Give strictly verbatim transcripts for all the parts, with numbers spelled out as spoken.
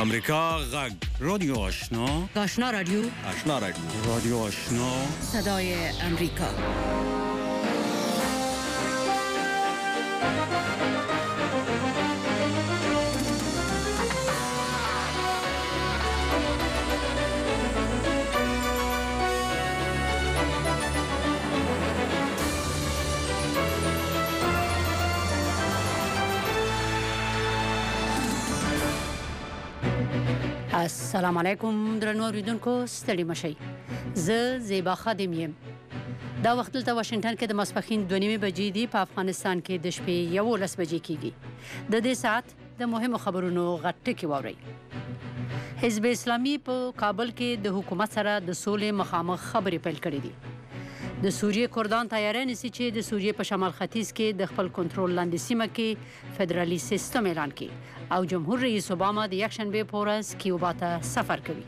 امریکا غږ رادیو آشنا آشنا رادیو آشنا رادیو رادیو آشنا صدای امریکا. السلام علیکم درنو اوریدونکو، ستړي مشئ. زه زیبا خادم یم. دا وخت دلته واشنگټن کې د ماسپښین دوه نیمې بجې دي. په افغانستان کې د شپې یولس بجې کېږي. د دې ساعت د مهمو خبرونو غټ ټکي واورئ. حزب اسلامي په کابل کې د حکومت سره د سولې مخامخ خبرې پیل کړې دي. د سوریې کردان تیاری نیسي چې د سوریې په شمال ختیځ کې د خپل کنټرول لاندې سیمه کې فدرالي سیستم اعلان کړي او جمهور رئیس اوباما د یکشنبه په ورځ کیوبا ته سفر کوي.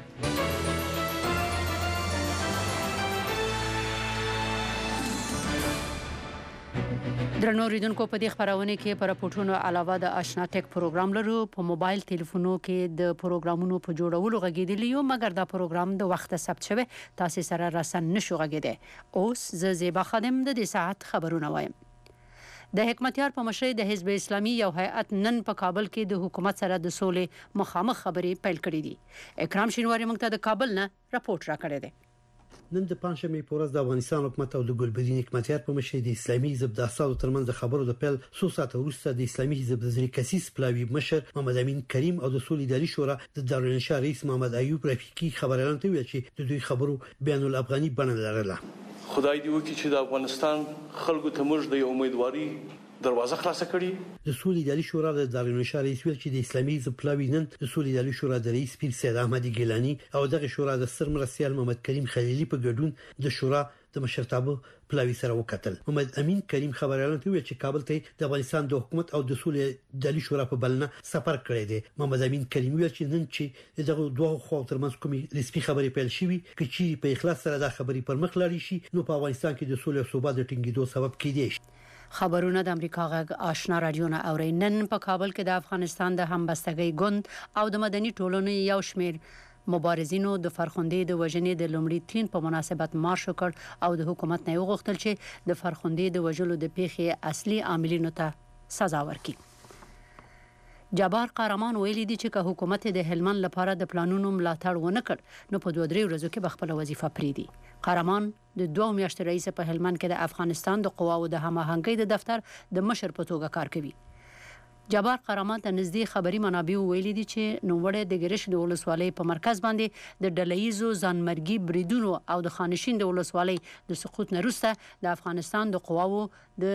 درنو اوریدونکو، په دې خبرونه کې پر راپورټونو علاوه د آشنا ټیک پروګرام لرو. په موبایل ټلیفونو کې د پروګرامونو په جوړولو غږیدلی یو، مګر دا پروګرام د وخت ثبت شوی، تاسو سره راسن نشو غږیدای. اوس زه زیبا خادم د دې ساعت خبرونه وایم. د حکمتیار په مشرۍ د حزب اسلامي یو هیئت نن په کابل کې د حکومت سره د سولې مخامخ خبرې پیل کړې دي. اکرام شینواری موږ ته د کابل نه راپورټ راکړی دی. نن د پنځمې په ورځ د افغانستان حکومت او د ګلبدین حکمتیار په مشرۍ د اسلامي حزب د اساسو ترمنځ د خبرو د پیل څو ساعته وروسته د اسلامي حزب د ځری کسیس پلاوی مشر محمد امین کریم او د سولیداري شورا د دارالانشا رئیس محمد ایوب رفیقي خبرونه ته ویل چې د دوی خبرو بین الافغاني بڼه لرله. خدای دې وکړي چې د افغانستان خلکو ته موږ د امیدواري دروازه خلاصه کړي. د سولیداري شورا د دارالانشا رئیس ویل چې د اسلامي حزب پلاوی نن د سولیداري شورا د رئیس پیر سید احمد ګیلانی او دغه شورا د سر مرسیال محمد کریم خلیلی په ګډون د شورا د مشرتابه پلاوی سره وکتل. محمد امین کریم خبرونه ته ویل چې کابل ته د افغانستان د حکومت او د سولیداري شورا په بلنه سفر کړی دی. محمد امین کریم ویل چې نن چې دغه دوه خو ترمنځ کومې رسمي خبرې پیل شوې چې په اخلاص سره دا خبرې پر مخ لاړې شي، نو په افغانستان کې د سولې او ثبات د ټینګېدو سبب کېدی. خبرونه د امریکا غږ آشنا رادیو نه اوري. نن په کابل کې د افغانستان د همبستګۍ ګوند او د مدني ټولنې یو شمېر مبارزینو د فرخندې د وژنې د لومړي تلین په مناسبت مارش وکړ او د حکومت نه وغوښتل چې د فرخندې د وژلو د پیښې اصلي عاملینو ته سزا ورکړي. جبار قهرمان ویلي دي چې که حکومت د هلمند لپاره د پلانونو ملاتړ ونه کړ نو په دوه درې ورځو کې به خپل وظیفه پریدي. قهرمان د دوه میاشتې رئیس په هلمند کې د افغانستان د قواو د هماهنګۍ د دفتر د مشر په توګه کار کوي. جبار قهرمان ته نږدې خبري منابع ویلي دي چې نوموړی د ګرش د ولسوالۍ په مرکز باندې د ډلهیزو ځانمرګي بریدونو او د خانشین د ولسوالۍ د سقوط نه وروسته د افغانستان د قواو د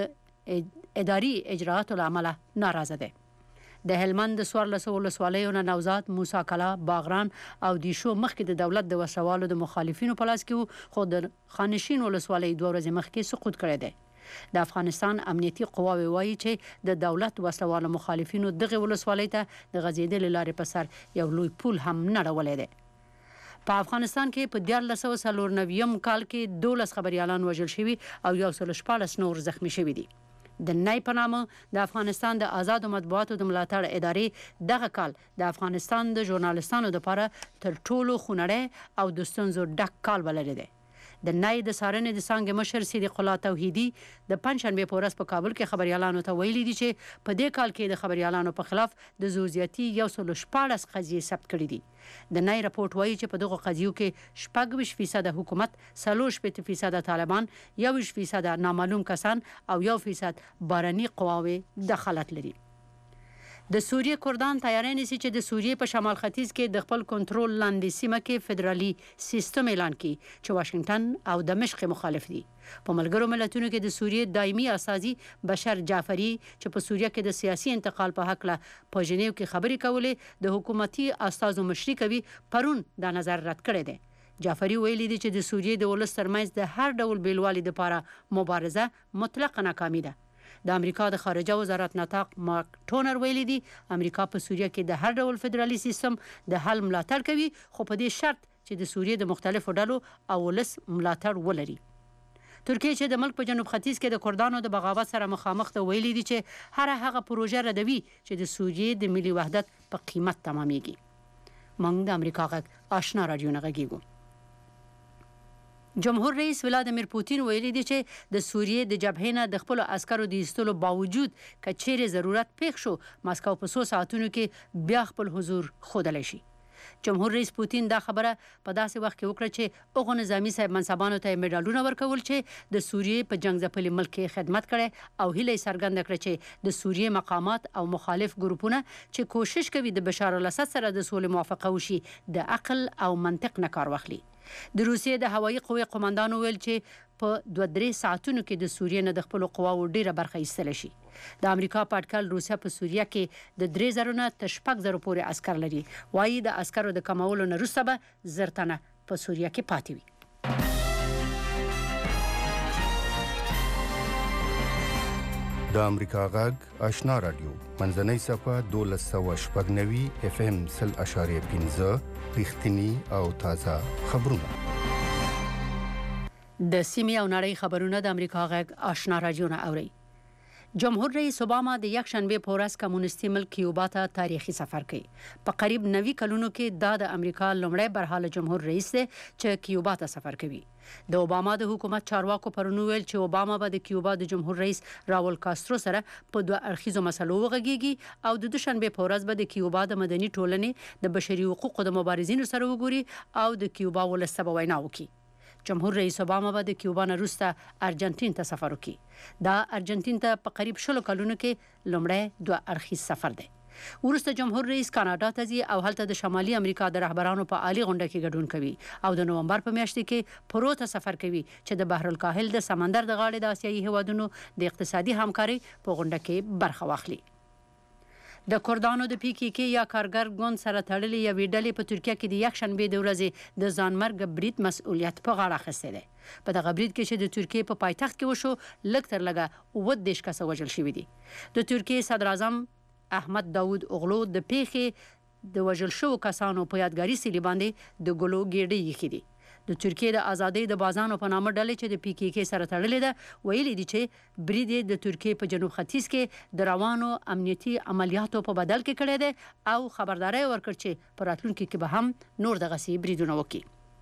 اداري اجراءاتو له امله ناراضه دی. د هلمند د سوارلس ولسوالیو نه نوزاد، موسی کلا، باغران او دیشو مخکې د دولت د وسوالو د مخالفینو په لاس کې خو د خانشین ولسوالۍ دوه ورځې مخکې سقوط کړی دی. د افغانستان امنیتي قواوې وایي چې د دولت وسوالو مخالفینو دغه ولسوالۍ ته د غځېدلې لارې په سر یو لوی پول هم نړولی دی. په افغانستان کې په دیارلس سوه څلور نویم کال کې دولس خبریالان وژل شوي او یو سل شپاړس نور زخمی شوي دي. د نای په نامه د افغانستان د آزادو مطبوعاتو د ملاتړ ادارې دغه کال د افغانستان د ژورنالستانو لپاره تر ټولو خونړی او د ستونزو ډک کال بللی دی. د نای د څارنې د څانګې مشر صدیق الله توحیدي د پنځشنبې په ورځ په کابل کې خبریالانو ته ویلي دي چې په دې کال کې د خبریالانو په خلاف د زوزیاتي یو سل شپاړس قضیې ثبت کړي دي. د نای راپورټ وایي چې په دغه قضیو کې شپږ ویشت فیصد حکومت، څلور شپېته فیصد طالبان، یو ویشت فیصد نامعلوم کسان او یو فیصد بارني قواوې دخالت لري. د سوریې کردان تیاری نیسي چې د سوریې په شمال ختیځ کې د خپل کنټرول لاندې سیمه کې فدرالي سیستم اعلان کړي چې واشنگټن او دمشق مخالف دي. په ملګرو ملتونو کې د سوریې دایمي اساسي بشر جعفری چې په سوریه کې د سیاسي انتقال په حق له په ژنیو کې خبرې کولې د حکومتي استازو مشري کوي، پرون دا نظر رد کړی دی. جعفری ویلي دي چې د سوریې د ولس ترمنځ د هر ډول بیلوالي لپاره مبارزه مطلقه ناکامي ده. د امریکا د خارجه وزارت نطاق مارک ټونر ویلي دي امریکا په سوریه کې د هر ډول فدرالي سیستم د حل ملاتړ کوي، خو په دې شرط چې د سوریې د مختلفو ډلو او ولس ملاتړ ولري. ترکیه چې د ملک په جنوب ختیځ کې د کردانو د بغاوت سره مخامخ ده ویلي دي چې هر هغه پروژه ردوي چې د سوریې د ملي وحدت په قیمت تمامېږي. موږ د امریکا غږ آشنا رادیو نه غږیږو. جمهور رئیس ولادیمیر پوتین ویلي دی چې د سوریې د جبهې نه د خپل عسکرو د ایستلو باوجود کچېرې ضرورت پېښ شو ماسکو په څو ساعتونو کې بیا خپل حضور ښودلی شي. جمهور رئیس پوتین دا خبره په داسې وخت کې وکړه چې هغو نظامي صاحب منصبانو ته مډالونه ورکول چې د سوریې په جنگ ځپلي ملک کې خدمت کړي او هیله یې څرګنده کړه چې د سوریې مقامات او مخالف ګروپونه چې کوشش کوي د بشار الاسد سره د سولې موافقه وشي د عقل او منطق نه کار واخلي. د روسیې د هوایي قوې قوماندانو ویل چې په دوه درې ساعتونو کې د سوریې نه د خپل قواو ډیره برخه ایستل شي. د امریکا په اټکل روسیا په سوریه کې د درې زره نه تر شپږ زره پورې عسکر لري. وایي د عسکرو د کمولو نه وروسته به زر تنه په سوریه کې پاتې وي. د امریکا غږ آشنا رادیو منځنۍ صفحه دولس سوه شپږ نوي اف ام سل اشاریه پنځه رښتینی او تازه خبرونه. د سیمې او نړۍ خبرونه د امریکا غږ آشنا رادیو نه اوري. جمهور رئیس اوباما د یکشنبه په ورځ کمونیستي ملک کیوبا ته تاریخي سفر کوي. په قریب نوي کلونو کې دا د امریکا لومړی برحاله جمهور رئیس دی چې کیوبا ته سفر کوي. د اوباما د حکومت چارواکو پرون ویل چې اوباما به د کیوبا د جمهور رئیس راول کاسترو سره په دوه اړخیزو مسلو وغږیږي او د دوشنبه په ورځ به د کیوبا د مدني ټولنې د بشري حقوقو د مبارزینو سره وګوري او د کیوبا ولس ته وینا وکړي. جمهور رئیس اوباما به د کیوبا نه وروسته ارجنټین ته سفر وکړي. دا ارجنټین ته په قریب شلو کلونو کې لومړی دوه اړخیز سفر دی. وروسته جمهور رئیس کاناډا ته ځي او هلته د شمالي امریکا د رهبرانو په عالی غونډه کې ګډون کوي او د نومبر په میاشت کې پرو ته سفر کوي چې د بحر الکاهل د سمندر د غاړې د آسیایي هیوادونو د اقتصادي همکاري په غونډه کې برخه واخلي. د کردانو د پی کی کی یا کارګر ګوند سره تړلې یوې ډلې په ترکیه کې د یکشنبه د ورځې د ځانمرګ برید مسؤلیت په غاړه اخیستی دی. په دغه برید کې چې د ترکیې په پایتخت کې وشو لږ تر لږه اووه دېرش کسه وژل شوي دي. د ترکیې صدر اعظم احمد داود اوغلو د پیښې د وژل شوو کسانو په یادګاري سیلې باندې د ګلو ګېډې ایښې دي. د ترکیې د ازادۍ د بازانو په نامه ډلې چې د پی کی کی سره تړلې ده ویلي دي چې برید د ترکیې په جنوب ختیځ کې د روانو امنیتي عملیاتو په بدل کې کړی دی او خبرداري ورکړ چې په راتلونکي کې به هم نور دغسې بریدونه وکړي.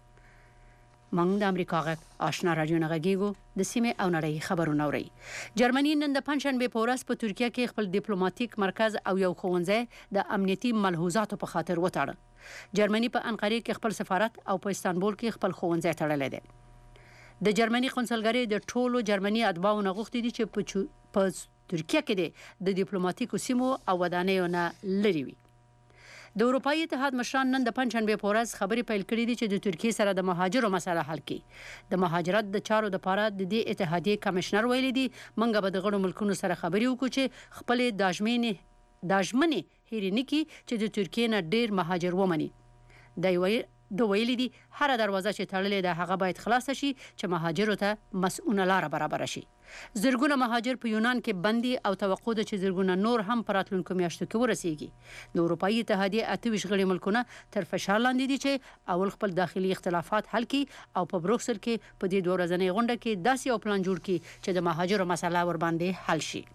موږ د امریکا غږ آشنا رادیو نه غږیږو. د سیمې او نړۍ خبرونه اورئ. جرمني نن د پنجشنبه په ورځ په ترکیه کې خپل ډیپلوماټیک مرکز او یو ښوونځی د امنیتي ملحوظاتو په خاطر وتاړه. جرمني په انقره کې خپل سفارت او په استانبول کې خپل ښوونځی تړلی دی. د جرمني قونسلګرۍ د ټولو جرمني اتباعو نه غوښتي دي چې په ترکیه کې د ډیپلوماټیکو سیمو او ودانیو نه لرې وي. د اروپایي اتحاد مشران نن د پنجشنبه په ورځ خبرې پیل کړې دي چې د ترکیې سره د مهاجرو مسله حل کړي. د مهاجرت د چارو لپاره د دې اتحادیې کمشنر ویلي دي موږ به د غړو ملکونو سره خبرې وکړو چې خپل داژمنې داژمنې هېرې نه کړي چې د ترکیې نه ډېر مهاجر ومني. د د ویلي دي هر دروازه چې تړلې ده هغه باید خلاصه شي چې مهاجرو ته مسؤونه لار برابر شي. زرګونه مهاجر په یونان کې بندي او توقع ده چې زرګونه نور هم په راتلونکو میاشتو کې ورسیږي. د اروپایي اتحادیې اته ویشت غړي ملکونه تر فشار لاندې دي چې اول خپل داخلي اختلافات حل کړي او په بروکسل کې په دې دوه ورځنۍ غونډه کې داسې یو پلان جوړ کړي چې د مهاجرو مسله ور باندې حل شي.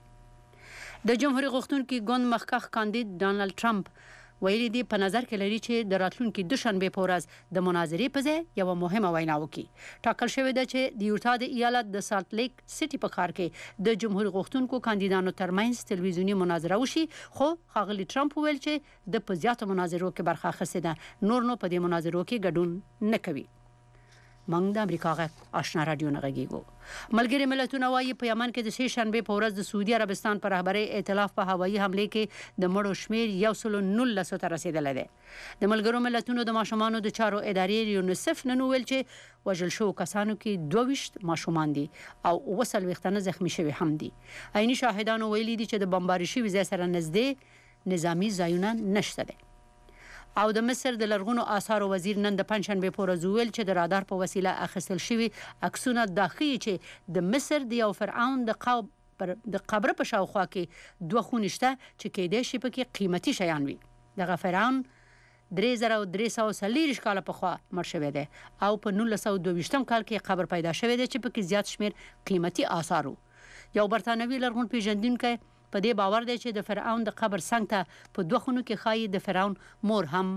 د جمهوریت غوښتونکي ګوند مخکښ کاندید ډانلډ ټرمپ ویلي دی په نظر کې لري چې د راتلونکي دوشنبه په ورځ د مناظرې په ځای یو مهمه وینا وکړي. ټاکل شوې ده چې د یوټا د ایالت د سالت لیک سټي په ښار کې د جمهوریت غوښتونکو کاندیدانو ترمنځ تلویزیونی مناظره وشي خو ښاغلي ټرمپ ویل چې د په زیاتو مناظرو کې برخه اخیستې ده نور نو په دې مناظرو کې ګډون نه کوي. موږ د امریکا غږ آشنا رادیو نه غږیږو. ملګري ملتونه وايي په یمن کې د سه شنبه په ورځ د سعودي عربستان پر رهبرۍ ائتلاف په هوایي حمله کې د مړو شمیر یو سل نولس ته رسیدلی دی. د ملګرو ملتونو د ماشومانو د چارو ادارې یونیسف نن ویل چې وژل شوو کسانو کې دوه ویشت ماشومان دي او اووه څلوېښت تنه زخمي شوي هم دي. عیني شاهدانو ویلي دي چې د بمباري شوي ځای سره نږدې نظامي ځایونه نشته دي. او د مصر د لرغونو آثارو وزیر نن د پنجشنبه په ورځ ویل چې د رادار په وسیله اخیستل شوي عکسونه دا ښیي چې د مصر د یو فرعون د قبر د قبر په شاوخوا کې دوه خونې شته چې کیدای شي پکې قیمتي شیان وي. دغه فرعون درې زره درې سوه څلېرویشت کاله پخوا مړ شوی دی او په نولس سوه دوه ویشتم کال کې قبر پیدا شوی دی چې پکې زیات شمیر قیمتي آثار وو. یو برتانوي لرغون پیژندونکی په دې باور دی چې د فرعون د قبر څنګ ته په دوه خونو کې ښایي د فرعون مور هم